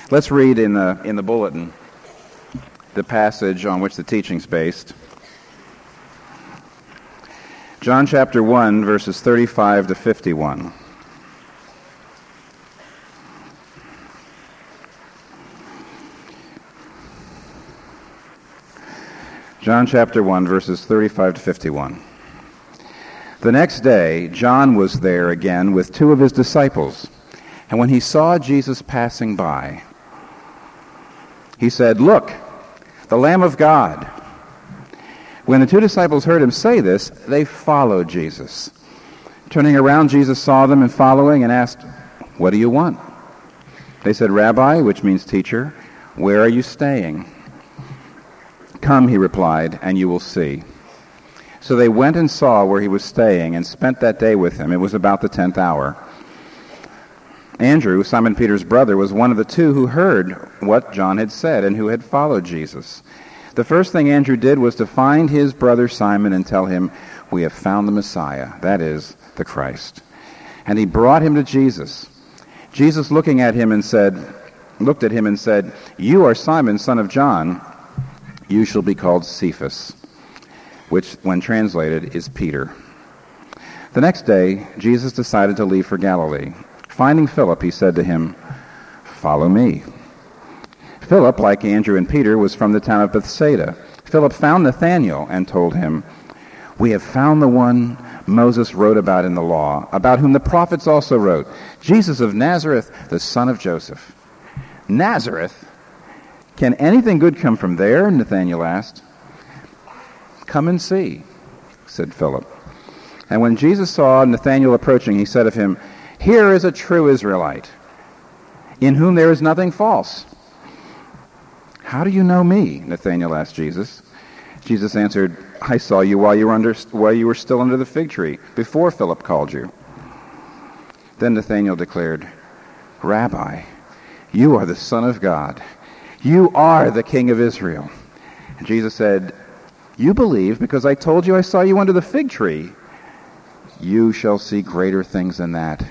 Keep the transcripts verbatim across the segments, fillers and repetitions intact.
Let's read in the in the bulletin the passage on which the teaching's based. John chapter one, verses thirty-five to fifty-one. John chapter one, verses thirty-five to fifty-one. The next day, John was there again with two of his disciples, and when he saw Jesus passing by, he said, "Look, the Lamb of God." When the two disciples heard him say this, they followed Jesus. Turning around, Jesus saw them and following and asked, "What do you want?" They said, "Rabbi," which means teacher, "where are you staying?" "Come," he replied, "and you will see." So they went and saw where he was staying and spent that day with him. It was about the tenth hour. Andrew, Simon Peter's brother, was one of the two who heard what John had said and who had followed Jesus. The first thing Andrew did was to find his brother Simon and tell him, "We have found the Messiah," that is, the Christ. And he brought him to Jesus. Jesus looking at him and said, looked at him and said, "You are Simon, son of John. You shall be called Cephas," which, when translated, is Peter. The next day, Jesus decided to leave for Galilee. Finding Philip, he said to him, "Follow me." Philip, like Andrew and Peter, was from the town of Bethsaida. Philip found Nathanael and told him, "We have found the one Moses wrote about in the law, about whom the prophets also wrote, Jesus of Nazareth, the son of Joseph." "Nazareth? Can anything good come from there?" Nathanael asked. "Come and see," said Philip. And when Jesus saw Nathanael approaching, he said of him, "Here is a true Israelite, in whom there is nothing false." "How do you know me?" Nathanael asked Jesus. Jesus answered, "I saw you while you were under, while you were still under the fig tree, before Philip called you." Then Nathanael declared, "Rabbi, you are the Son of God. You are the King of Israel." And Jesus said, "You believe because I told you I saw you under the fig tree. You shall see greater things than that."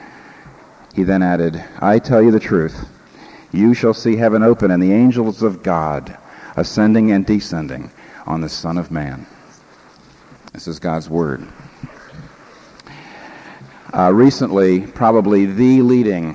He then added, "I tell you the truth. You shall see heaven open and the angels of God ascending and descending on the Son of Man." This is God's Word. Uh, recently, probably the leading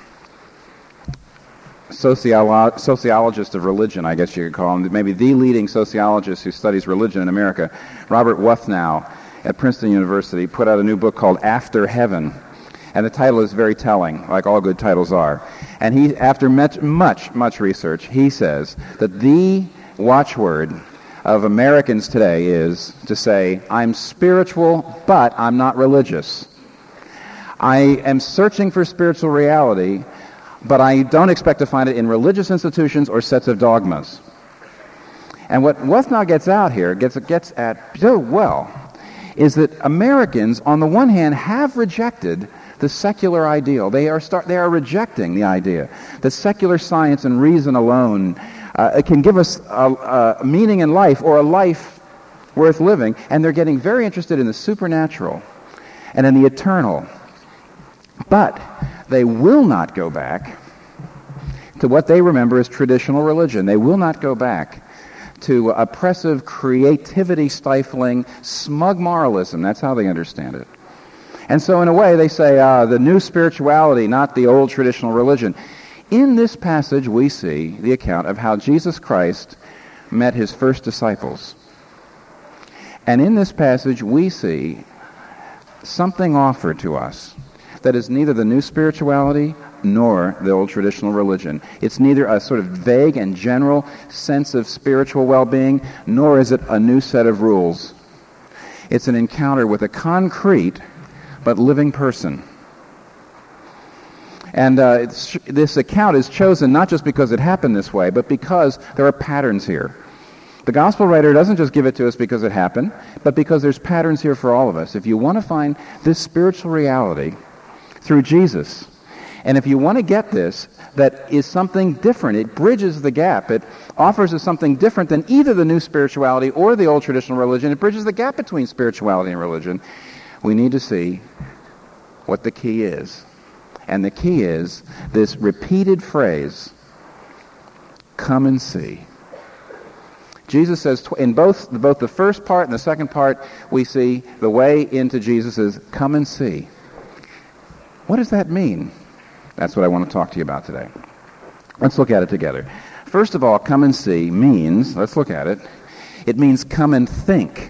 sociolo- sociologist of religion, I guess you could call him, maybe the leading sociologist who studies religion in America, Robert Wuthnow at Princeton University, put out a new book called After Heaven. And the title is very telling, like all good titles are. And he, after much, much, much research, he says that the watchword of Americans today is to say, "I'm spiritual, but I'm not religious. I am searching for spiritual reality, but I don't expect to find it in religious institutions or sets of dogmas." And what Wuthnow gets out here, gets, gets at so well, is that Americans, on the one hand, have rejected the secular ideal. They are start, they are rejecting the idea that secular science and reason alone uh, can give us a, a meaning in life or a life worth living, and they're getting very interested in the supernatural and in the eternal. But they will not go back to what they remember as traditional religion. They will not go back to oppressive, creativity-stifling, smug moralism. That's how they understand it. And so in a way they say, uh, the new spirituality, not the old traditional religion. In this passage we see the account of how Jesus Christ met his first disciples. And in this passage we see something offered to us that is neither the new spirituality nor the old traditional religion. It's neither a sort of vague and general sense of spiritual well-being, nor is it a new set of rules. It's an encounter with a concrete but living person. And uh, it's, this account is chosen not just because it happened this way, but because there are patterns here. The gospel writer doesn't just give it to us because it happened, but because there's patterns here for all of us. If you want to find this spiritual reality through Jesus, and if you want to get this, that is something different. It bridges the gap. It offers us something different than either the new spirituality or the old traditional religion. It bridges the gap between spirituality and religion. We need to see what the key is. And the key is this repeated phrase come and see. Jesus says, tw- in both, both the first part and the second part, we see the way into Jesus is come and see. What does that mean? That's what I want to talk to you about today. Let's look at it together. First of all, come and see means, let's look at it, it means come and think.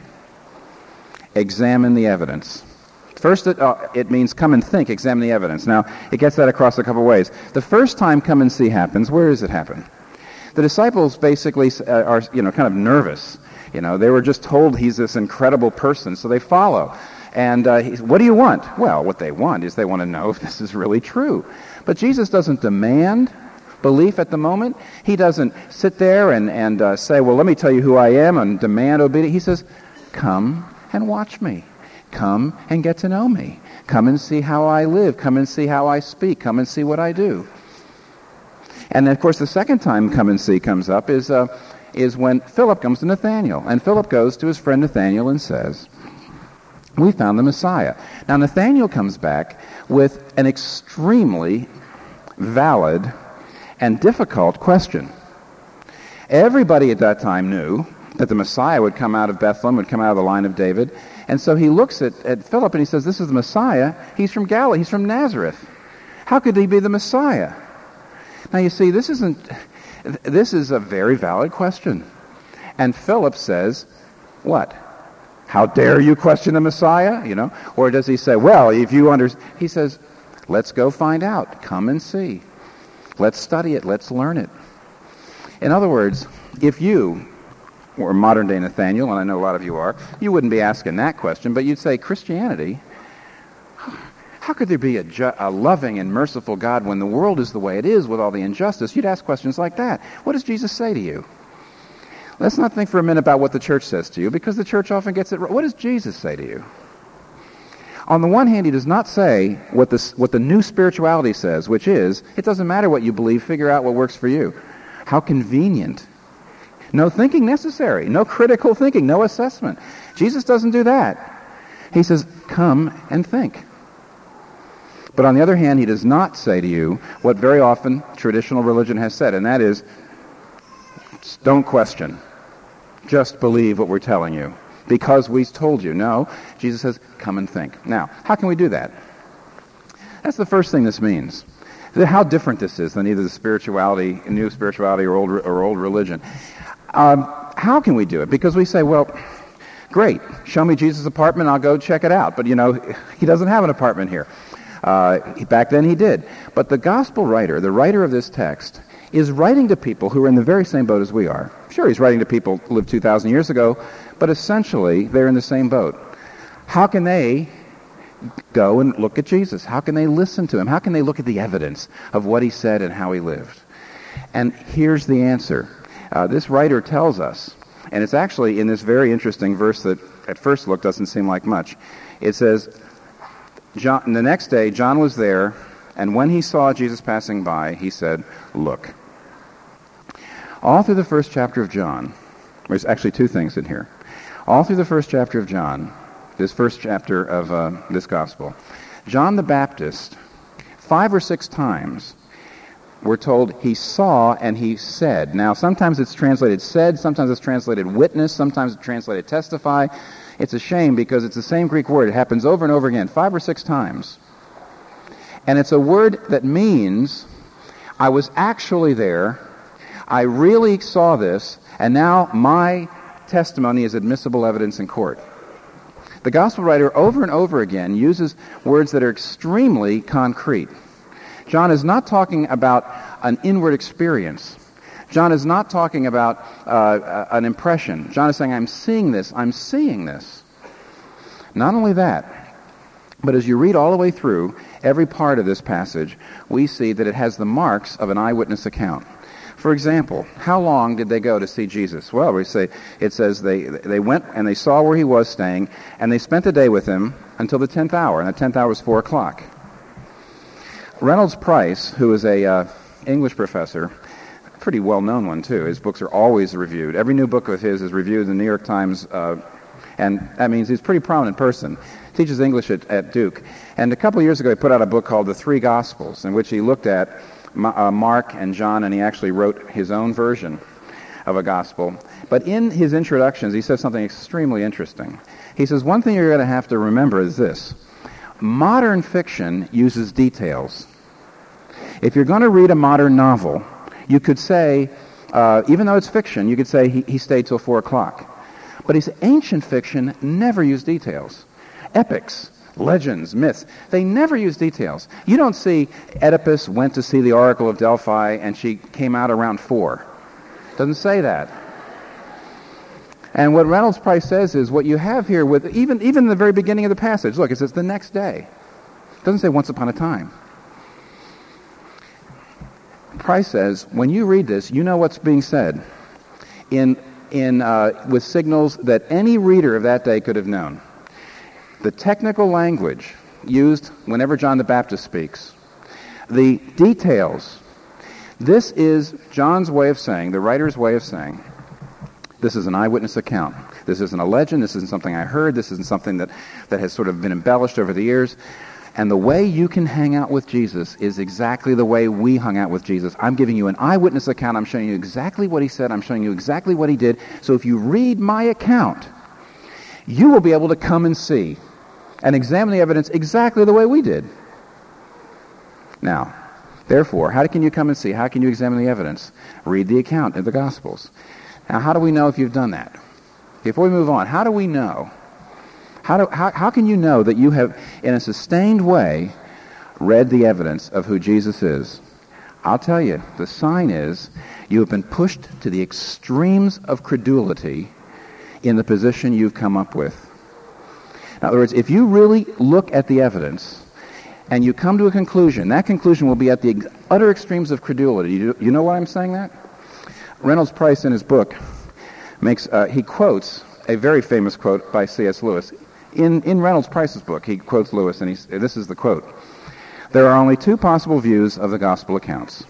Examine the evidence. First, it, uh, it means come and think, examine the evidence. Now, it gets that across a couple ways. The first time come and see happens, where does it happen? The disciples basically uh, are, you know, kind of nervous. You know, they were just told he's this incredible person, so they follow. And uh, he's, what do you want? Well, what they want is they want to know if this is really true. But Jesus doesn't demand belief at the moment. He doesn't sit there and, and uh, say, well, let me tell you who I am and demand obedience. He says, come and watch me. Come and get to know me. Come and see how I live. Come and see how I speak. Come and see what I do. And, of course, the second time come and see comes up is, uh, is when Philip comes to Nathanael. And Philip goes to his friend Nathanael and says, we found the Messiah. Now, Nathanael comes back with an extremely valid and difficult question. Everybody at that time knew that the Messiah would come out of Bethlehem, would come out of the line of David. And so he looks at, at Philip and he says, this is the Messiah. He's from Galilee. He's from Nazareth. How could he be the Messiah? Now, you see, this isn't, this is a very valid question. And Philip says, what? How dare you question the Messiah? You know? Or does he say, well, if you understand, he says, let's go find out. Come and see. Let's study it. Let's learn it. In other words, if you were modern-day Nathanael, and I know a lot of you are, you wouldn't be asking that question, but you'd say, Christianity, how could there be a, ju- a loving and merciful God when the world is the way it is with all the injustice? You'd ask questions like that. What does Jesus say to you? Let's not think for a minute about what the church says to you, because the church often gets it wrong. What does Jesus say to you? On the one hand, he does not say what the, what the new spirituality says, which is, it doesn't matter what you believe, figure out what works for you. How convenient. No thinking necessary. No critical thinking. No assessment. Jesus doesn't do that. He says, come and think. But on the other hand, he does not say to you what very often traditional religion has said, and that is, don't question. Just believe what we're telling you. Because we told you. No, Jesus says, come and think. Now, how can we do that? That's the first thing this means. How different this is than either the spirituality, new spirituality, or old, or old religion. Um, how can we do it? Because we say, well, great, show me Jesus' apartment, I'll go check it out. But, you know, he doesn't have an apartment here. Uh, back then he did. But the gospel writer, the writer of this text, is writing to people who are in the very same boat as we are. Sure, he's writing to people who lived two thousand years ago, but essentially they're in the same boat. How can they go and look at Jesus? How can they listen to him? How can they look at the evidence of what he said and how he lived? And here's the answer. Uh, this writer tells us, and it's actually in this very interesting verse that at first look doesn't seem like much. It says, John, the next day John was there, and when he saw Jesus passing by, he said, look. All through the first chapter of John, there's actually two things in here. All through the first chapter of John, this first chapter of uh, this gospel, John the Baptist, five or six times, we're told he saw and he said. Now, sometimes it's translated said, sometimes it's translated witness, sometimes it's translated testify. It's a shame because it's the same Greek word. It happens over and over again, five or six times. And it's a word that means, I was actually there, I really saw this, and now my testimony is admissible evidence in court. The gospel writer over and over again uses words that are extremely concrete. John is not talking about an inward experience. John is not talking about uh, an impression. John is saying, I'm seeing this, I'm seeing this. Not only that, but as you read all the way through every part of this passage, we see that it has the marks of an eyewitness account. For example, how long did they go to see Jesus? Well, we say it says they they went and they saw where he was staying, and they spent the day with him until the tenth hour, and the tenth hour was four o'clock. Reynolds Price, who is a uh, English professor, a pretty well-known one too. His books are always reviewed. Every new book of his is reviewed in the New York Times, uh, and that means he's a pretty prominent person. He teaches English at, at Duke. And a couple of years ago, he put out a book called The Three Gospels, in which he looked at uh, Mark and John, and he actually wrote his own version of a gospel. But in his introductions, he says something extremely interesting. He says, one thing you're going to have to remember is this. Modern fiction uses details. If you're going to read a modern novel, you could say, uh, even though it's fiction, you could say he, he stayed till four o'clock. But his ancient fiction never used details. Epics, legends, myths, they never use details. You don't see Oedipus went to see the Oracle of Delphi and she came out around four. Doesn't say that. And what Reynolds Price says is what you have here with even even the very beginning of the passage. Look, it says the next day. It doesn't say once upon a time. Price says when you read this, you know what's being said in in uh, with signals that any reader of that day could have known. The technical language used whenever John the Baptist speaks, the details. This is John's way of saying, the writer's way of saying, this is an eyewitness account. This isn't a legend. This isn't something I heard. This isn't something that, that has sort of been embellished over the years. And the way you can hang out with Jesus is exactly the way we hung out with Jesus. I'm giving you an eyewitness account. I'm showing you exactly what he said. I'm showing you exactly what he did. So if you read my account, you will be able to come and see and examine the evidence exactly the way we did. Now, therefore, how can you come and see? How can you examine the evidence? Read the account of the Gospels. Now, how do we know if you've done that? Before we move on, how do we know? How, do, how, how can you know that you have, in a sustained way, read the evidence of who Jesus is? I'll tell you, the sign is you have been pushed to the extremes of credulity in the position you've come up with. In other words, if you really look at the evidence and you come to a conclusion, that conclusion will be at the utter extremes of credulity. You, you know why I'm saying that? Reynolds Price, in his book, makes uh, he quotes a very famous quote by C S Lewis. In, in Reynolds Price's book, he quotes Lewis, and he, this is the quote. There are only two possible views of the gospel accounts.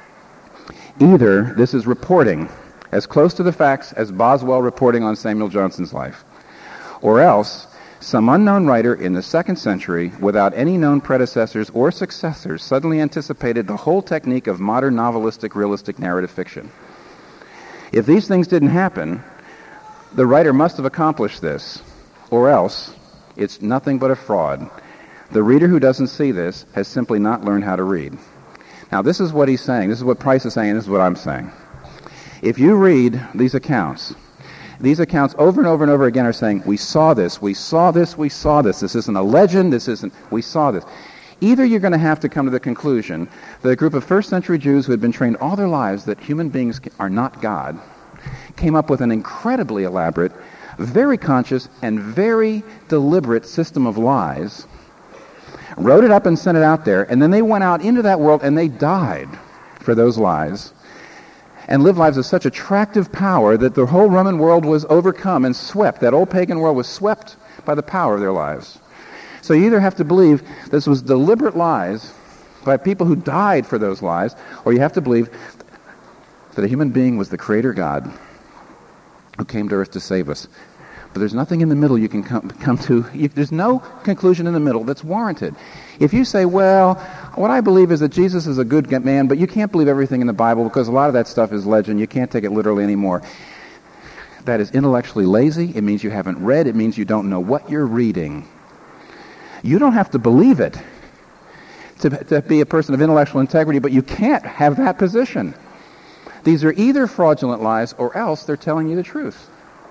Either this is reporting as close to the facts as Boswell reporting on Samuel Johnson's life, or else some unknown writer in the second century, without any known predecessors or successors, suddenly anticipated the whole technique of modern novelistic, realistic narrative fiction. If these things didn't happen, the writer must have accomplished this, or else it's nothing but a fraud. The reader who doesn't see this has simply not learned how to read. Now, this is what he's saying. This is what Price is saying. This is what I'm saying. If you read these accounts, these accounts over and over and over again are saying, we saw this, we saw this, we saw this. This isn't a legend. This isn't, we saw this. Either you're going to have to come to the conclusion that a group of first century Jews who had been trained all their lives that human beings are not God came up with an incredibly elaborate, very conscious, and very deliberate system of lies, wrote it up and sent it out there, and then they went out into that world and they died for those lies and lived lives of such attractive power that the whole Roman world was overcome and swept. That old pagan world was swept by the power of their lives. So you either have to believe this was deliberate lies by people who died for those lies, or you have to believe that a human being was the creator God who came to earth to save us. But there's nothing in the middle you can come, come to. You, there's no conclusion in the middle that's warranted. If you say, well, what I believe is that Jesus is a good man, but you can't believe everything in the Bible because a lot of that stuff is legend. You can't take it literally anymore. That is intellectually lazy. It means you haven't read. It means you don't know what you're reading. You don't have to believe it to, to be a person of intellectual integrity, but you can't have that position. These are either fraudulent lies or else they're telling you the truth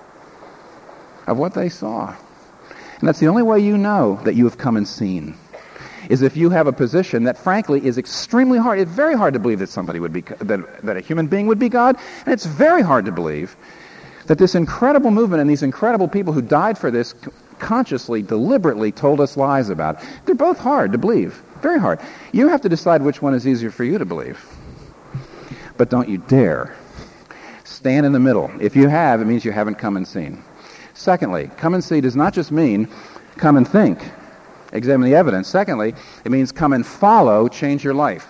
of what they saw. And that's the only way you know that you have come and seen, is if you have a position that frankly is extremely hard. It's very hard to believe that somebody would be, that, that a human being would be God, and it's very hard to believe that this incredible movement and these incredible people who died for this consciously, deliberately told us lies about it. They're both hard to believe, very hard. You have to decide which one is easier for you to believe. But don't you dare stand in the middle. If you have, it means you haven't come and seen. Secondly, come and see does not just mean come and think, examine the evidence. Secondly, it means come and follow, change your life.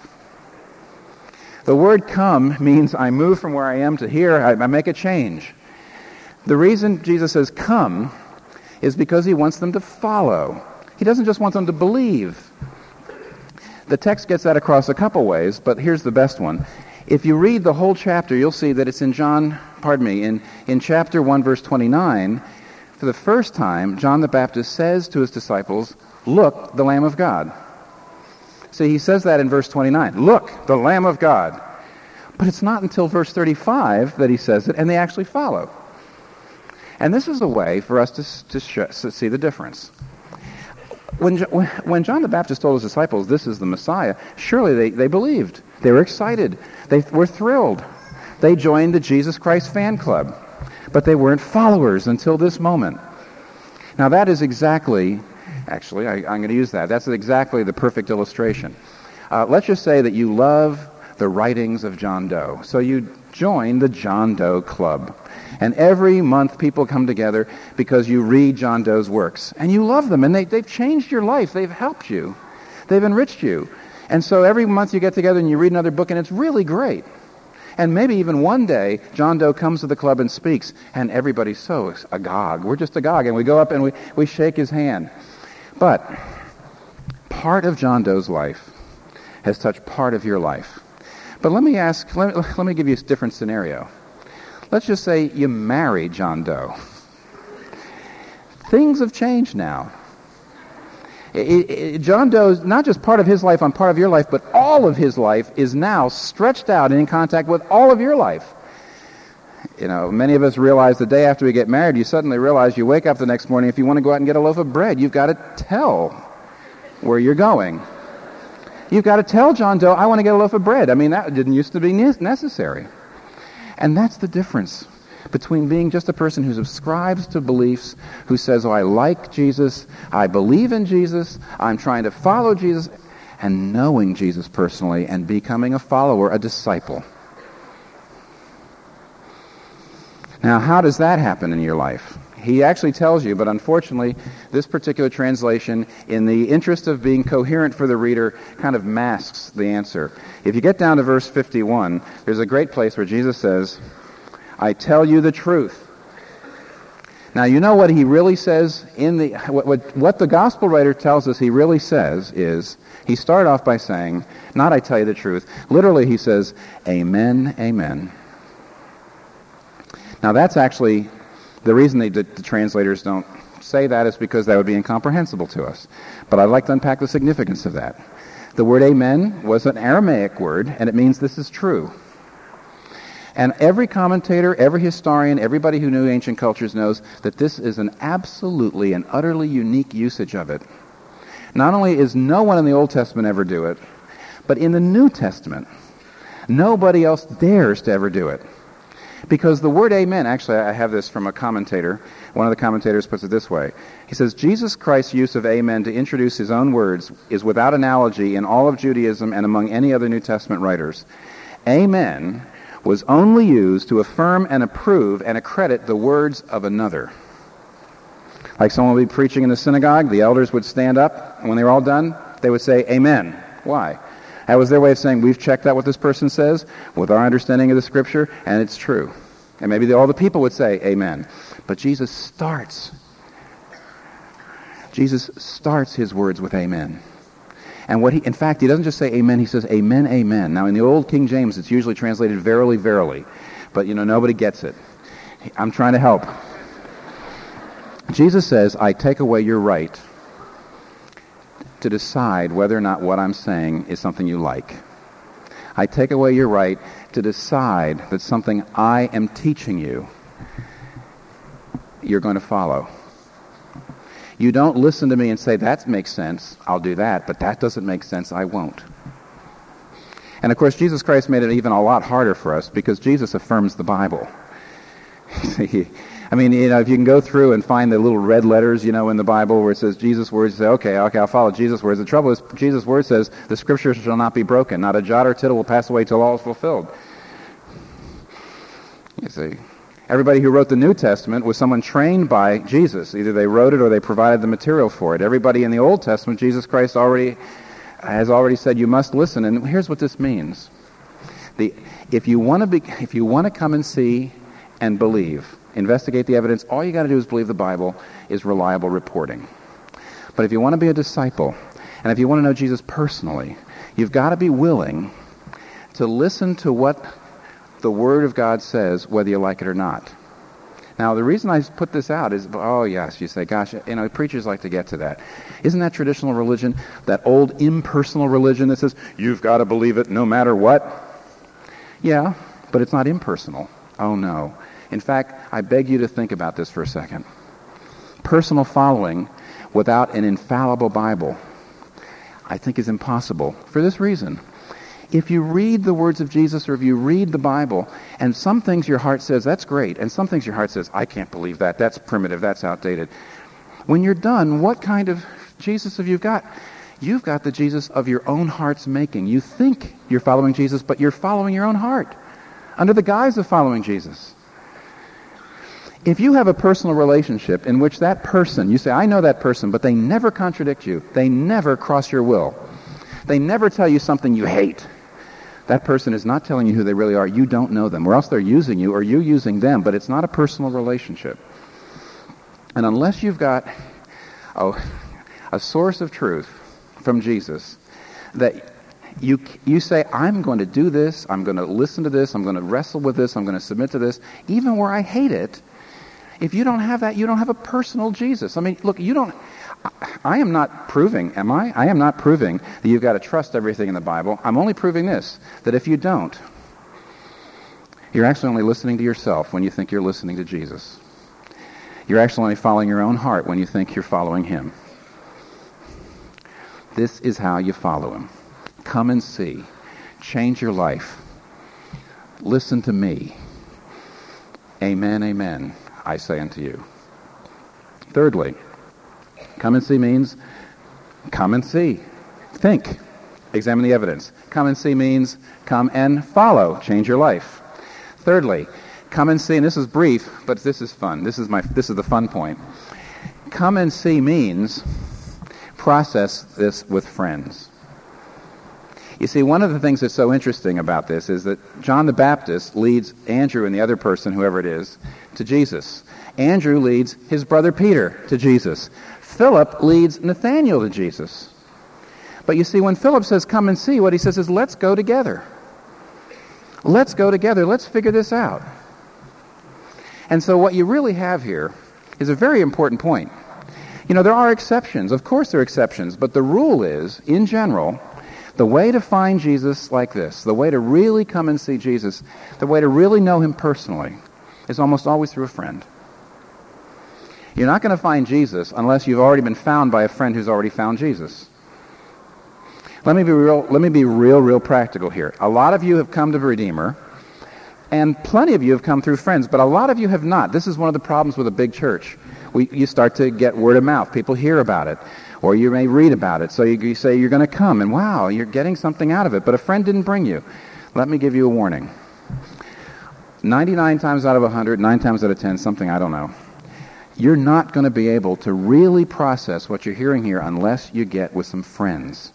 The word come means I move from where I am to here, I, I make a change. The reason Jesus says come is because he wants them to follow. He doesn't just want them to believe. The text gets that across a couple ways, but here's the best one. If you read the whole chapter, you'll see that it's in John, pardon me, in, in chapter one, verse twenty-nine, for the first time, John the Baptist says to his disciples, "Look, the Lamb of God." See, he says that in verse twenty-nine. Look, the Lamb of God. But it's not until verse thirty-five that he says it, and they actually follow. And this is a way for us to, to, sh- to see the difference. When, when John the Baptist told his disciples, this is the Messiah, surely they, they believed. They were excited. They were thrilled. They joined the Jesus Christ fan club. But they weren't followers until this moment. Now that is exactly, actually, I, I'm going to use that. That's exactly the perfect illustration. Uh, let's just say that you love the writings of John Doe. So you join the John Doe Club. And every month people come together because you read John Doe's works. And you love them, and they, they've changed your life. They've helped you. They've enriched you. And so every month you get together and you read another book, and it's really great. And maybe even one day, John Doe comes to the club and speaks, and everybody's so agog. We're just agog, and we go up and we, we shake his hand. But part of John Doe's life has touched part of your life. But let me ask, let, let me give you a different scenario. Let's just say you marry John Doe. Things have changed now. It, it, John Doe's, not just part of his life on part of your life, but all of his life is now stretched out and in contact with all of your life. You know, many of us realize the day after we get married, you suddenly realize you wake up the next morning, if you want to go out and get a loaf of bread, you've got to tell where you're going. You've got to tell John Doe, I want to get a loaf of bread. I mean, that didn't used to be necessary. And that's the difference between being just a person who subscribes to beliefs, who says, oh, I like Jesus, I believe in Jesus, I'm trying to follow Jesus, and knowing Jesus personally and becoming a follower, a disciple. Now, how does that happen in your life? He actually tells you, but unfortunately, this particular translation, in the interest of being coherent for the reader, kind of masks the answer. If you get down to verse fifty-one, there's a great place where Jesus says, I tell you the truth. Now, you know what he really says in the, what, what, what the gospel writer tells us he really says is, he started off by saying, not I tell you the truth. Literally, he says, amen, amen. Now, that's actually, the reason they, the, the translators don't say that is because that would be incomprehensible to us. But I'd like to unpack the significance of that. The word amen was an Aramaic word, and it means this is true. And every commentator, every historian, everybody who knew ancient cultures knows that this is an absolutely and utterly unique usage of it. Not only is no one in the Old Testament ever do it, but in the New Testament, nobody else dares to ever do it. Because the word amen, actually I have this from a commentator, one of the commentators puts it this way. He says, Jesus Christ's use of amen to introduce his own words is without analogy in all of Judaism and among any other New Testament writers. Amen was only used to affirm and approve and accredit the words of another. Like someone would be preaching in the synagogue, the elders would stand up, and when they were all done, they would say, amen. Why? That was their way of saying, we've checked out what this person says with our understanding of the Scripture, and it's true. And maybe the, all the people would say, amen. But Jesus starts. Jesus starts his words with amen. And what he, in fact, he doesn't just say amen, he says amen, amen. Now, in the old King James, it's usually translated verily, verily. But, you know, nobody gets it. I'm trying to help. Jesus says, I take away your right to decide whether or not what I'm saying is something you like. I take away your right to decide that something I am teaching you, you're going to follow. You don't listen to me and say, that makes sense, I'll do that, but that doesn't make sense, I won't. And of course, Jesus Christ made it even a lot harder for us because Jesus affirms the Bible. I mean, you know, if you can go through and find the little red letters, you know, in the Bible where it says Jesus' words, you say, okay, okay, I'll follow Jesus' words. The trouble is, Jesus' word says, the Scripture shall not be broken. Not a jot or tittle will pass away till all is fulfilled. You see, everybody who wrote the New Testament was someone trained by Jesus. Either they wrote it or they provided the material for it. Everybody in the Old Testament, Jesus Christ already has already said, you must listen. And here's what this means. The, if you want to be, if you want to come and see and believe, investigate the evidence, all you got to do is believe the Bible is reliable reporting. But if you want to be a disciple, and if you want to know Jesus personally, You've got to be willing to listen to what the Word of God says, whether you like it or not. Now, the reason I put this out is, oh, yes, you say, gosh, you know, preachers like to get to that. Isn't that traditional religion, that old impersonal religion that says, you've got to believe it no matter what? Yeah, but it's not impersonal. Oh, no. In fact, I beg you to think about this for a second. Personal following without an infallible Bible, I think, is impossible for this reason. If you read the words of Jesus, or if you read the Bible, and some things your heart says, that's great, and some things your heart says, I can't believe that, that's primitive, that's outdated. When you're done, what kind of Jesus have you got? You've got the Jesus of your own heart's making. You think you're following Jesus, but you're following your own heart, under the guise of following Jesus. If you have a personal relationship in which that person, you say, I know that person, but they never contradict you, they never cross your will, they never tell you something you hate, that person is not telling you who they really are. You don't know them, or else they're using you, or you using them, but it's not a personal relationship. And unless you've got oh, a source of truth from Jesus, that you you say, I'm going to do this, I'm going to listen to this, I'm going to wrestle with this, I'm going to submit to this, even where I hate it. If you don't have that, you don't have a personal Jesus. I mean, look, you don't... I am not proving, am I? I am not proving that you've got to trust everything in the Bible. I'm only proving this, that if you don't, you're actually only listening to yourself when you think you're listening to Jesus. You're actually only following your own heart when you think you're following Him. This is how you follow Him. Come and see. Change your life. Listen to me. Amen, amen, I say unto you. Thirdly, come and see means come and see. Think. Examine the evidence. Come and see means come and follow. Change your life. Thirdly, come and see, and this is brief, but this is fun. This is my this is the fun point. Come and see means process this with friends. You see, one of the things that's so interesting about this is that John the Baptist leads Andrew and the other person, whoever it is, to Jesus. Andrew leads his brother Peter to Jesus. Philip leads Nathanael to Jesus. But you see, when Philip says, come and see, what he says is, let's go together. Let's go together. Let's figure this out. And so what you really have here is a very important point. You know, there are exceptions. Of course there are exceptions. But the rule is, in general, the way to find Jesus like this, the way to really come and see Jesus, the way to really know Him personally, is almost always through a friend. You're not going to find Jesus unless you've already been found by a friend who's already found Jesus. Let me be real, let me be real, real practical here. A lot of you have come to the Redeemer, and plenty of you have come through friends, but a lot of you have not. This is one of the problems with a big church. We, you start to get word of mouth. People hear about it, or you may read about it. So you, you say you're going to come, and wow, you're getting something out of it, but a friend didn't bring you. Let me give you a warning. ninety-nine times out of one hundred, nine times out of ten, something I don't know, you're not going to be able to really process what you're hearing here unless you get with some friends.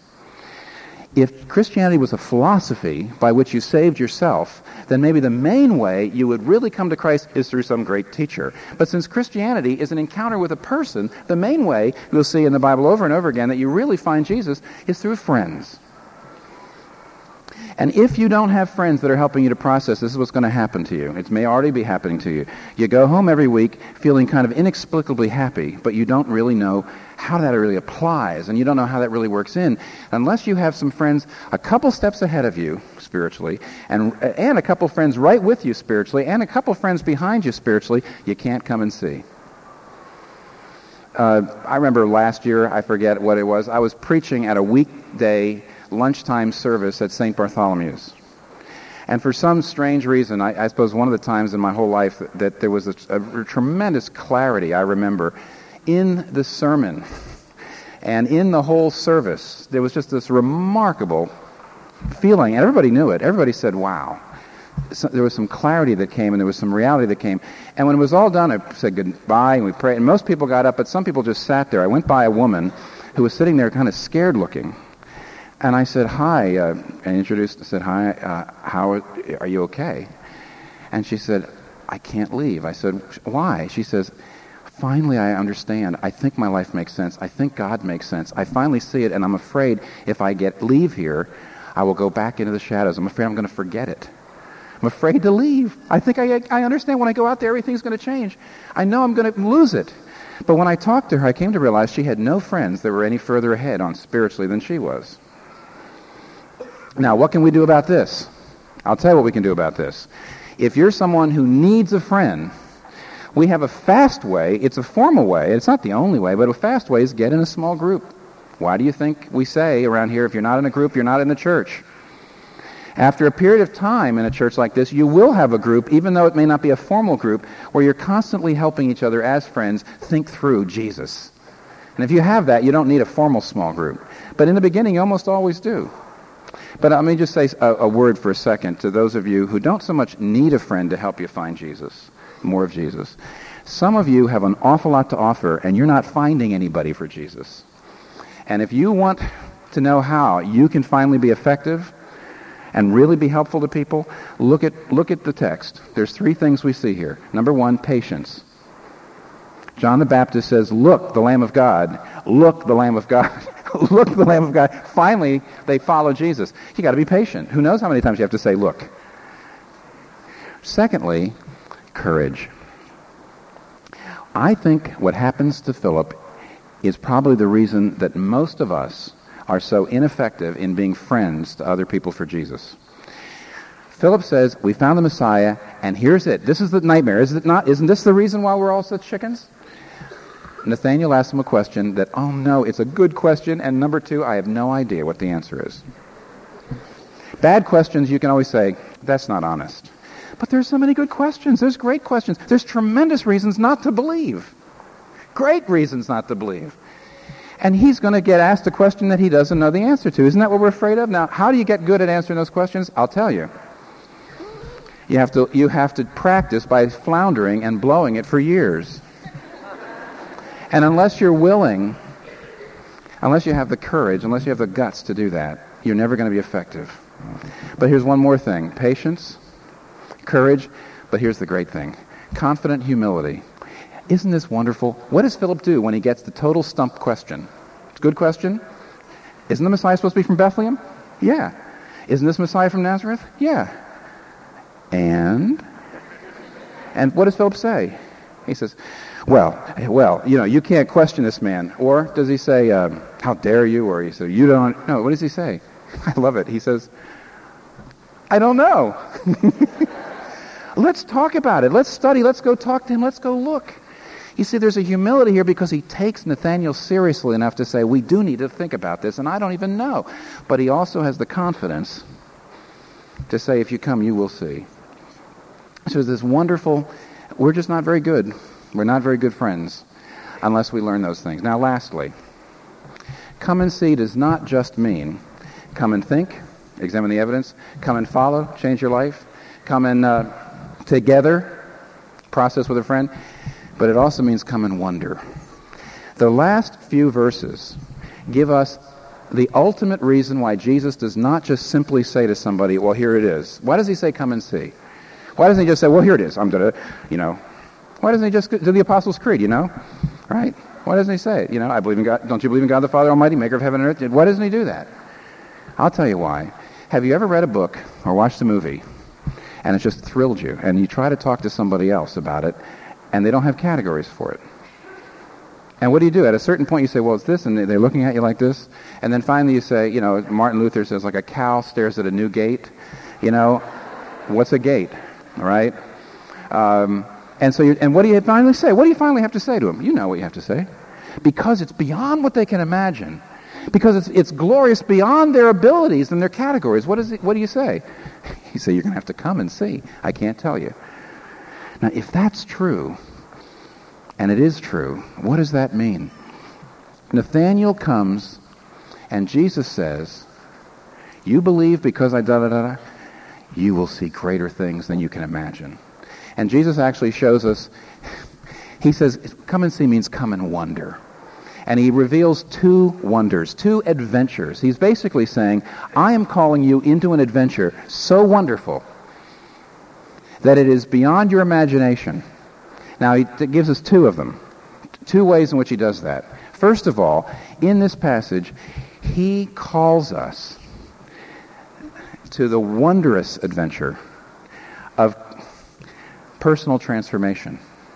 If Christianity was a philosophy by which you saved yourself, then maybe the main way you would really come to Christ is through some great teacher. But since Christianity is an encounter with a person, the main way you'll see in the Bible over and over again that you really find Jesus is through friends. And if you don't have friends that are helping you to process, this is what's going to happen to you. It may already be happening to you. You go home every week feeling kind of inexplicably happy, but you don't really know how that really applies, and you don't know how that really works in, unless you have some friends a couple steps ahead of you spiritually, and and a couple friends right with you spiritually, and a couple friends behind you spiritually, you can't come and see. Uh, I remember last year, I forget what it was, I was preaching at a weekday lunchtime service at Saint Bartholomew's. And for some strange reason, I, I suppose one of the times in my whole life that, that there was a, a tremendous clarity, I remember, in the sermon and in the whole service. There was just this remarkable feeling, and everybody knew it. Everybody said, wow. So there was some clarity that came, and there was some reality that came. And when it was all done, I said goodbye, and we prayed. And most people got up, but some people just sat there. I went by a woman who was sitting there kind of scared looking. And I said, hi, uh, and introduced, said, hi, uh, how are, are you okay? And she said, I can't leave. I said, why? She says, finally I understand. I think my life makes sense. I think God makes sense. I finally see it, and I'm afraid if I get leave here, I will go back into the shadows. I'm afraid I'm going to forget it. I'm afraid to leave. I think I, I understand when I go out there, everything's going to change. I know I'm going to lose it. But when I talked to her, I came to realize she had no friends that were any further ahead on spiritually than she was. Now, what can we do about this? I'll tell you what we can do about this. If you're someone who needs a friend, we have a fast way. It's a formal way. It's not the only way, but a fast way is get in a small group. Why do you think we say around here, if you're not in a group, you're not in the church? After a period of time in a church like this, you will have a group, even though it may not be a formal group, where you're constantly helping each other as friends think through Jesus. And if you have that, you don't need a formal small group. But in the beginning, you almost always do. But let me just say a, a word for a second to those of you who don't so much need a friend to help you find Jesus, more of Jesus. Some of you have an awful lot to offer, and you're not finding anybody for Jesus. And if you want to know how you can finally be effective and really be helpful to people, look at look at the text. There's three things we see here. Number one, patience. John the Baptist says, "Look, the Lamb of God. Look, the Lamb of God. Look, the Lamb of God." Finally, they follow Jesus. You got to be patient. Who knows how many times you have to say, "Look." Secondly, courage. I think what happens to Philip is probably the reason that most of us are so ineffective in being friends to other people for Jesus. Philip says, "We found the Messiah, and here's it. This is the nightmare, is it not? Isn't this the reason why we're all such chickens?" Nathanael asks him a question that, oh no, it's a good question, and number two, I have no idea what the answer is. Bad questions, you can always say, that's not honest. But there's so many good questions. There's great questions. There's tremendous reasons not to believe. Great reasons not to believe. And he's going to get asked a question that he doesn't know the answer to. Isn't that what we're afraid of? Now, how do you get good at answering those questions? I'll tell you. You have to, you have to practice by floundering and blowing it for years. And unless you're willing, unless you have the courage, unless you have the guts to do that, you're never going to be effective. But here's one more thing. Patience, courage, but here's the great thing. Confident humility. Isn't this wonderful? What does Philip do when he gets the total stump question? It's a good question. Isn't the Messiah supposed to be from Bethlehem? Yeah. Isn't this Messiah from Nazareth? Yeah. And? And what does Philip say? He says, well, well, you know, you can't question this man. Or does he say, um, how dare you? Or he says, you don't. No, what does he say? I love it. He says, I don't know. Let's talk about it. Let's study. Let's go talk to him. Let's go look. You see, there's a humility here because he takes Nathanael seriously enough to say, we do need to think about this, and I don't even know. But he also has the confidence to say, if you come, you will see. So this wonderful, we're just not very good. We're not very good friends unless we learn those things. Now, lastly, come and see does not just mean come and think, examine the evidence, come and follow, change your life, come and uh, together process with a friend, but it also means come and wonder. The last few verses give us the ultimate reason why Jesus does not just simply say to somebody, well, here it is. Why does he say come and see? Why doesn't he just say, well, here it is. I'm going to, you know. Why doesn't he just do the Apostles' Creed, you know? Right? Why doesn't he say it? You know, I believe in God. Don't you believe in God the Father Almighty, maker of heaven and earth? Why doesn't he do that? I'll tell you why. Have you ever read a book or watched a movie and it just thrilled you and you try to talk to somebody else about it and they don't have categories for it? And what do you do? At a certain point you say, well, it's this, and they're looking at you like this. And then finally you say, you know, Martin Luther says, like a cow stares at a new gate. You know, what's a gate? All right? Um, and so, you, and what do you finally say? What do you finally have to say to them? You know what you have to say. Because it's beyond what they can imagine. Because it's it's glorious beyond their abilities and their categories. What is it? What do you say? You say, you're going to have to come and see. I can't tell you. Now, if that's true, and it is true, what does that mean? Nathanael comes, and Jesus says, you believe because I da-da-da-da, you will see greater things than you can imagine. And Jesus actually shows us, he says, come and see means come and wonder. And he reveals two wonders, two adventures. He's basically saying, I am calling you into an adventure so wonderful that it is beyond your imagination. Now, he gives us two of them. Two ways in which he does that. First of all, in this passage, he calls us to the wondrous adventure of personal transformation.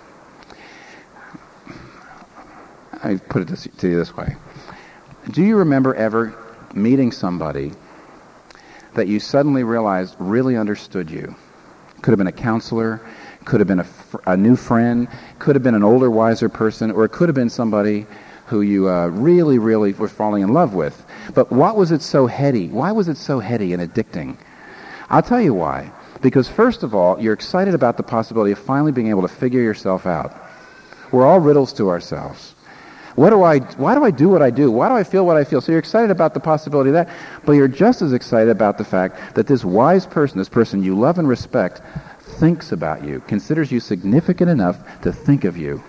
I put it this, to you this way. Do you remember ever meeting somebody that you suddenly realized really understood you? Could have been a counselor, could have been a, fr- a new friend, could have been an older, wiser person, or it could have been somebody who you uh, really, really were falling in love with. But what was it so heady? Why was it so heady and addicting? I'll tell you why. Because first of all, you're excited about the possibility of finally being able to figure yourself out. We're all riddles to ourselves. What do I, why do I do what I do? Why do I feel what I feel? So you're excited about the possibility of that, but you're just as excited about the fact that this wise person, this person you love and respect, thinks about you, considers you significant enough to think of you,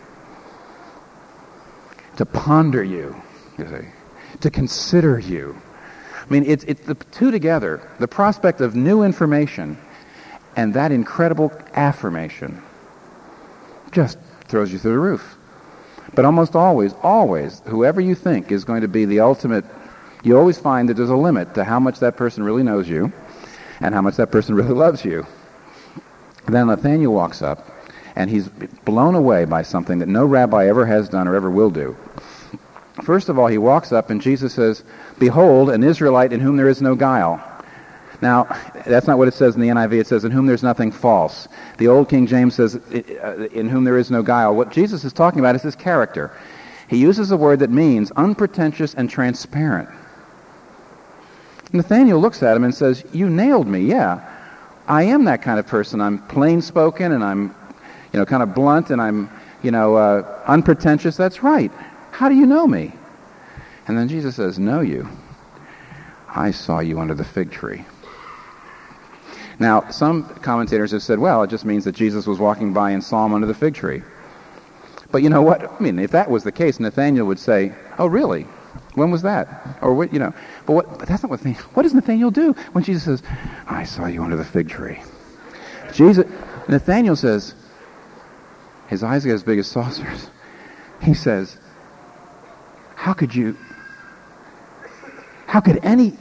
to ponder you, you see, to consider you. I mean, it's, it's the two together, the prospect of new information and that incredible affirmation just throws you through the roof. But almost always, always, whoever you think is going to be the ultimate, you always find that there's a limit to how much that person really knows you and how much that person really loves you. Then Nathanael walks up, and he's blown away by something that no rabbi ever has done or ever will do. First of all, he walks up, and Jesus says, "Behold, an Israelite in whom there is no guile." Now, that's not what it says in the N I V. It says, "in whom there's nothing false." The Old King James says, "in whom there is no guile." What Jesus is talking about is his character. He uses a word that means unpretentious and transparent. Nathanael looks at him and says, "You nailed me, yeah. I am that kind of person. I'm plain-spoken, and I'm, you know, kind of blunt, and I'm, you know, uh, unpretentious. That's right. How do you know me?" And then Jesus says, "Know you? I saw you under the fig tree." Now, some commentators have said, well, it just means that Jesus was walking by and saw him under the fig tree. But you know what? I mean, if that was the case, Nathanael would say, "Oh, really? When was that?" Or what, you know. But what? But that's not what. What does Nathanael do when Jesus says, "I saw you under the fig tree"? Jesus, Nathanael says, his eyes get as big as saucers. He says, "How could you? How could any?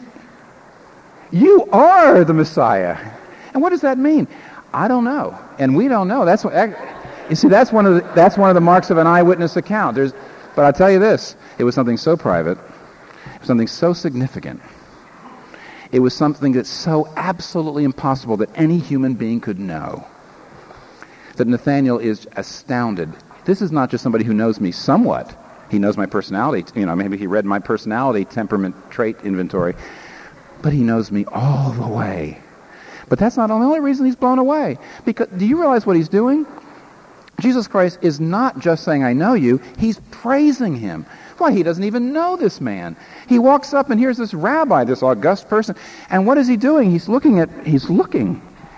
You are the Messiah." And what does that mean? I don't know, and we don't know. That's what. You see, that's one of the, that's one of the marks of an eyewitness account. There's, but I'll tell you this: it was something so private, something so significant. It was something that's so absolutely impossible that any human being could know. That Nathanael is astounded. This is not just somebody who knows me somewhat. He knows my personality. You know, maybe he read my personality, temperament, trait inventory. But he knows me all the way. But that's not the only reason he's blown away. Because do you realize what he's doing? Jesus Christ is not just saying, "I know you." He's praising him. Why, he doesn't even know this man. He walks up and here's this rabbi, this august person. And what is he doing? He's looking at, he's looking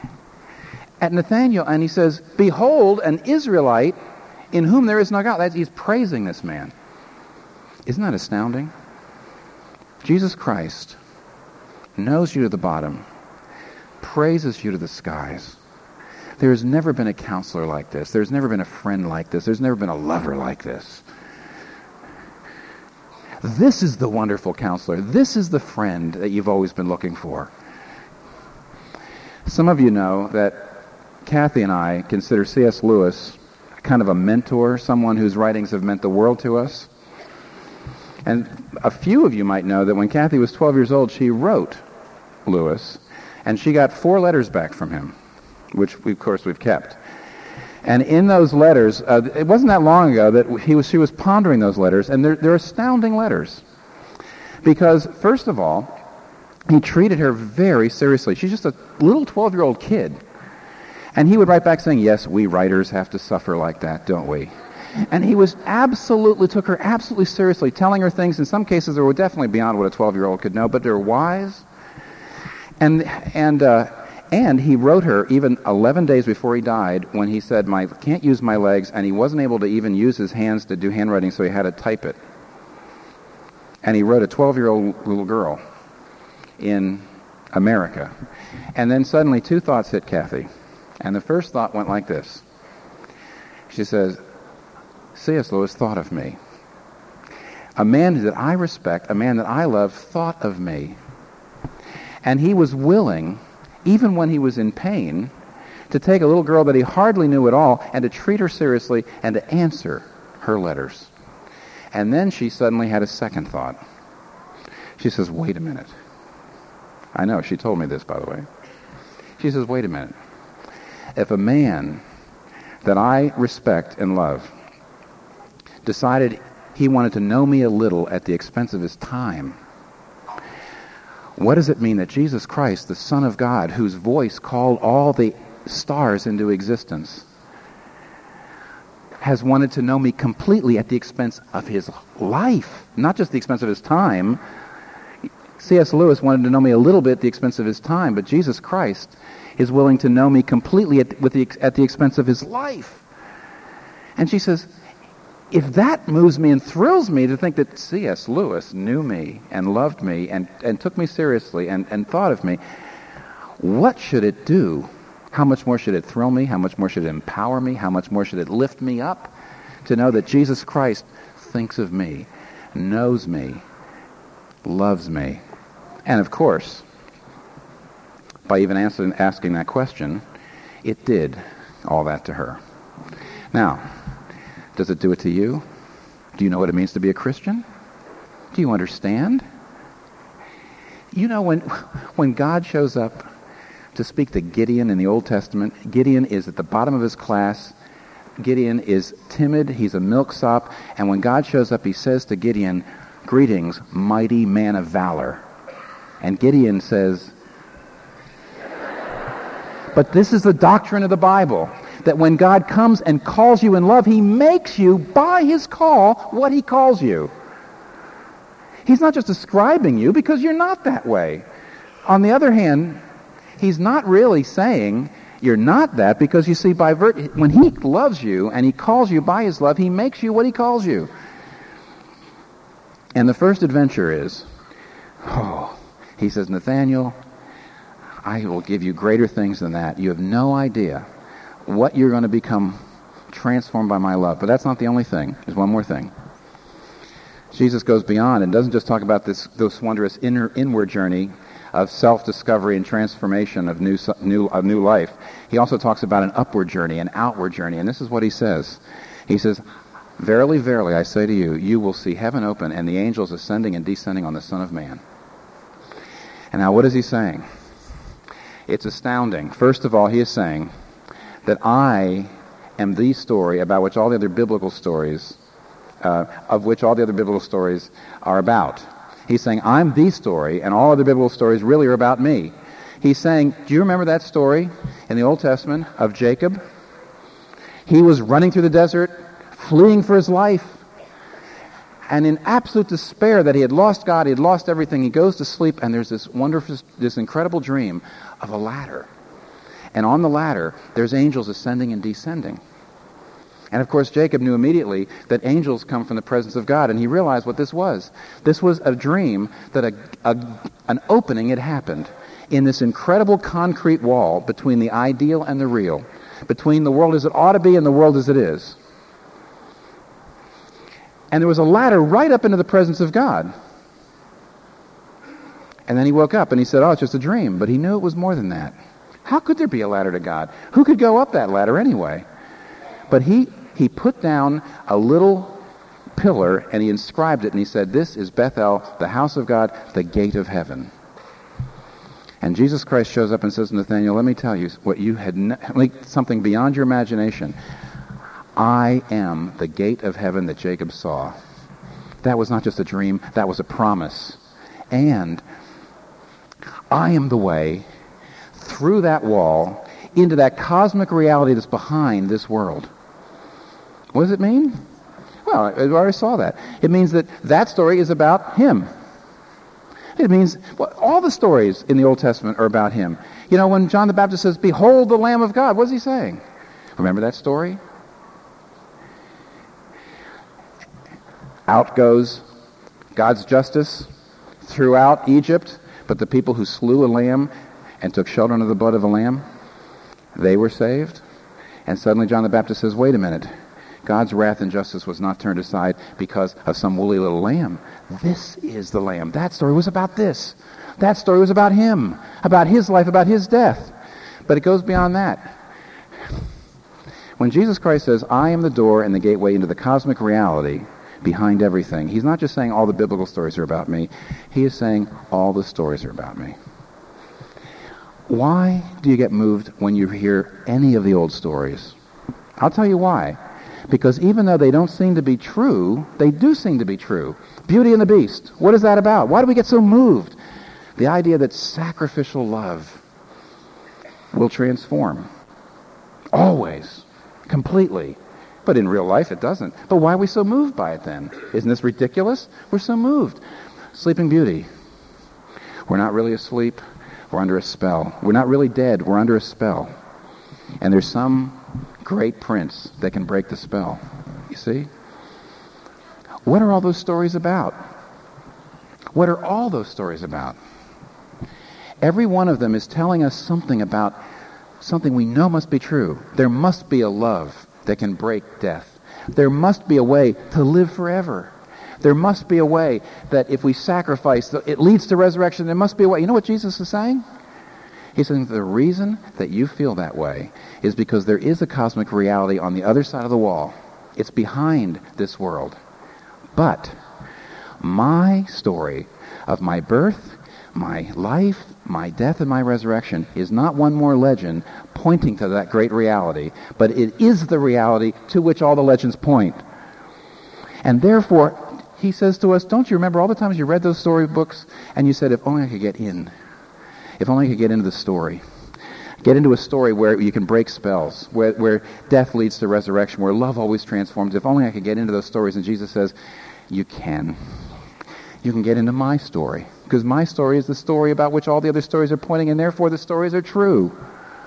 at Nathanael, and he says, "Behold, an Israelite in whom there is no guile." That's, he's praising this man. Isn't that astounding? Jesus Christ knows you to the bottom, praises you to the skies. There has never been a counselor like this. There's never been a friend like this. There's never been a lover like this. This is the wonderful counselor. This is the friend that you've always been looking for. Some of you know that Kathy and I consider C S Lewis kind of a mentor, someone whose writings have meant the world to us. And a few of you might know that when Kathy was twelve years old, she wrote Lewis, and she got four letters back from him, which, we, of course, we've kept. And in those letters, uh, it wasn't that long ago that he was, she was pondering those letters, and they're, they're astounding letters. Because, first of all, he treated her very seriously. She's just a little twelve-year-old kid. And he would write back saying, "Yes, we writers have to suffer like that, don't we?" And he was absolutely, took her absolutely seriously, telling her things, in some cases that were definitely beyond what a twelve-year-old could know, but they're wise. And and uh, and he wrote her even eleven days before he died when he said, "I can't use my legs," and he wasn't able to even use his hands to do handwriting, so he had to type it. And he wrote a twelve-year-old little girl in America. And then suddenly two thoughts hit Kathy. And the first thought went like this. She says, C S. Lewis thought of me. A man that I respect, a man that I love, thought of me. And he was willing, even when he was in pain, to take a little girl that he hardly knew at all and to treat her seriously and to answer her letters. And then she suddenly had a second thought. She says, wait a minute. I know, she told me this, by the way. She says, wait a minute. If a man that I respect and love decided he wanted to know me a little at the expense of his time, what does it mean that Jesus Christ, the Son of God, whose voice called all the stars into existence, has wanted to know me completely at the expense of his life, not just the expense of his time? C S. Lewis wanted to know me a little bit at the expense of his time, but Jesus Christ is willing to know me completely at, with the, at the expense of his life. And she says, if that moves me and thrills me to think that C S. Lewis knew me and loved me and, and took me seriously and, and thought of me, what should it do? How much more should it thrill me? How much more should it empower me? How much more should it lift me up to know that Jesus Christ thinks of me, knows me, loves me? And of course, by even answering, asking that question, it did all that to her. Now, does it do it to you? Do you know what it means to be a Christian? Do you understand? You know, when when God shows up to speak to Gideon in the Old Testament, Gideon is at the bottom of his class. Gideon is timid. He's a milksop. And when God shows up, he says to Gideon, greetings, mighty man of valor. And Gideon says, but this is the doctrine of the Bible, that when God comes and calls you in love, he makes you, by his call, what he calls you. He's not just describing you because you're not that way. On the other hand, he's not really saying you're not that, because you see, by vert- when he loves you and he calls you by his love, he makes you what he calls you. And the first adventure is, oh, he says, Nathaniel, I will give you greater things than that. You have no idea what you're going to become transformed by my love. But that's not the only thing. There's one more thing. Jesus goes beyond and doesn't just talk about this, this wondrous inner, inward journey of self-discovery and transformation of new, new, of new life. He also talks about an upward journey, an outward journey. And this is what he says. He says, verily, verily, I say to you, you will see heaven open and the angels ascending and descending on the Son of Man. And now what is he saying? It's astounding. First of all, he is saying that I am the story about which all the other biblical stories, uh, of which all the other biblical stories are about. He's saying, I'm the story, and all other biblical stories really are about me. He's saying, do you remember that story in the Old Testament of Jacob? He was running through the desert, fleeing for his life, and in absolute despair that he had lost God, he had lost everything, he goes to sleep, and there's this wonderful, this incredible dream of a ladder. And on the ladder, there's angels ascending and descending. And of course, Jacob knew immediately that angels come from the presence of God, and he realized what this was. This was a dream that a, a, an opening had happened in this incredible concrete wall between the ideal and the real, between the world as it ought to be and the world as it is. And there was a ladder right up into the presence of God. And then he woke up and he said, oh, it's just a dream. But he knew it was more than that. How could there be a ladder to God? Who could go up that ladder anyway? But he, he put down a little pillar and he inscribed it and he said, this is Bethel, the house of God, the gate of heaven. And Jesus Christ shows up and says to Nathaniel, let me tell you what you had, ne- something beyond your imagination. I am the gate of heaven that Jacob saw. That was not just a dream, that was a promise. And I am the way through that wall into that cosmic reality that's behind this world. What does it mean? Well, I already saw that. It means that that story is about him. It means, well, all the stories in the Old Testament are about him. You know, when John the Baptist says, behold the Lamb of God, what is he saying? Remember that story? Out goes God's justice throughout Egypt, but the people who slew a lamb and took shelter under the blood of a lamb, they were saved. And suddenly John the Baptist says, wait a minute, God's wrath and justice was not turned aside because of some woolly little lamb. This is the lamb. That story was about this. That story was about him, about his life, about his death. But it goes beyond that. When Jesus Christ says, I am the door and the gateway into the cosmic reality behind everything, he's not just saying all the biblical stories are about me. He is saying all the stories are about me. Why do you get moved when you hear any of the old stories? I'll tell you why. Because even though they don't seem to be true, they do seem to be true. Beauty and the Beast. What is that about? Why do we get so moved? The idea that sacrificial love will transform. Always. Completely. But in real life it doesn't. But why are we so moved by it then? Isn't this ridiculous? We're so moved. Sleeping Beauty. We're not really asleep. We're under a spell. We're not really dead. We're under a spell. And there's some great prince that can break the spell. You see? What are all those stories about? What are all those stories about? Every one of them is telling us something about something we know must be true. There must be a love that can break death. There must be a way to live forever. There must be a way that if we sacrifice, it leads to resurrection. There must be a way. You know what Jesus is saying? He's saying the reason that you feel that way is because there is a cosmic reality on the other side of the wall. It's behind this world. But my story of my birth, my life, my death, and my resurrection is not one more legend pointing to that great reality, but it is the reality to which all the legends point. And therefore, he says to us, don't you remember all the times you read those storybooks and you said, if only I could get in. If only I could get into the story. Get into a story where you can break spells, where, where death leads to resurrection, where love always transforms. If only I could get into those stories. And Jesus says, you can. You can get into my story. Because my story is the story about which all the other stories are pointing, and therefore the stories are true.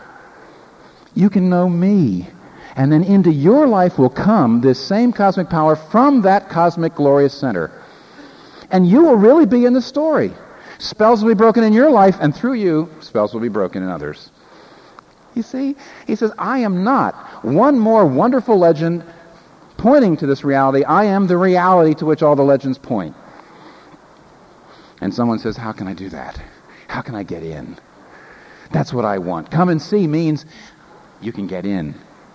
You can know me. And then into your life will come this same cosmic power from that cosmic glorious center. And you will really be in the story. Spells will be broken in your life, and through you, spells will be broken in others. You see? He says, I am not one more wonderful legend pointing to this reality. I am the reality to which all the legends point. And someone says, how can I do that? How can I get in? That's what I want. Come and see means you can get in.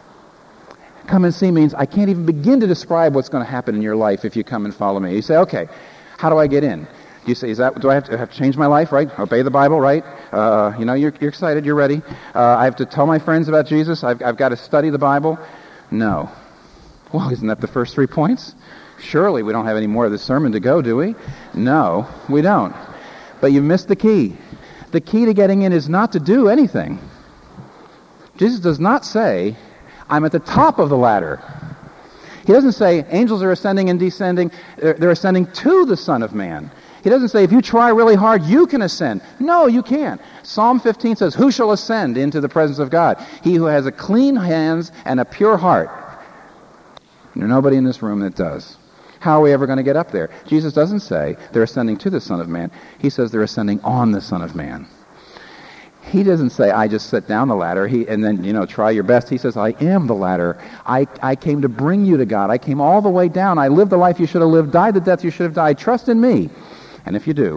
Come and see means I can't even begin to describe what's going to happen in your life if you come and follow me. You say, okay, how do I get in? You say, is that, do I have to, have to change my life, right? Obey the Bible, right? Uh, you know, you're, you're excited, you're ready. Uh, I have to tell my friends about Jesus. I've, I've got to study the Bible. No. Well, isn't that the first three points? Surely we don't have any more of this sermon to go, do we? No, we don't. But you've missed the key. The key to getting in is not to do anything. Jesus does not say, I'm at the top of the ladder. He doesn't say angels are ascending and descending. They're, they're ascending to the Son of Man. He doesn't say if you try really hard, you can ascend. No, you can't. Psalm fifteen says, who shall ascend into the presence of God? He who has a clean hands and a pure heart. There's nobody in this room that does. How are we ever going to get up there? Jesus doesn't say they're ascending to the Son of Man. He says they're ascending on the Son of Man. He doesn't say, I just sit down the ladder he, and then, you know, try your best. He says, I am the ladder. I, I came to bring you to God. I came all the way down. I lived the life you should have lived, died the death you should have died. Trust in me. And if you do,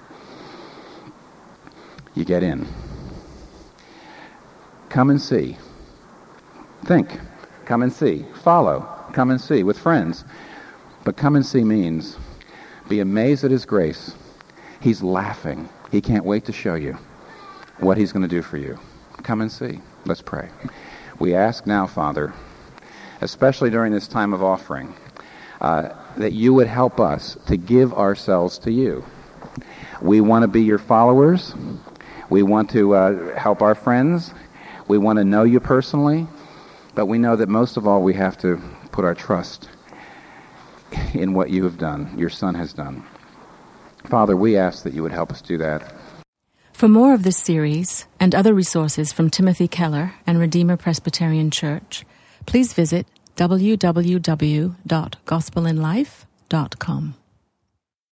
you get in. Come and see. Think. Come and see. Follow. Come and see with friends. But come and see means be amazed at his grace. He's laughing. He can't wait to show you what he's going to do for you. Come and see. Let's pray. We ask now, Father, especially during this time of offering, uh, that you would help us to give ourselves to you. We want to be your followers. We want to uh, help our friends. We want to know you personally. But we know that most of all we have to put our trust in what you have done, your Son has done. Father, we ask that you would help us do that. For more of this series and other resources from Timothy Keller and Redeemer Presbyterian Church, please visit w w w dot gospel in life dot com.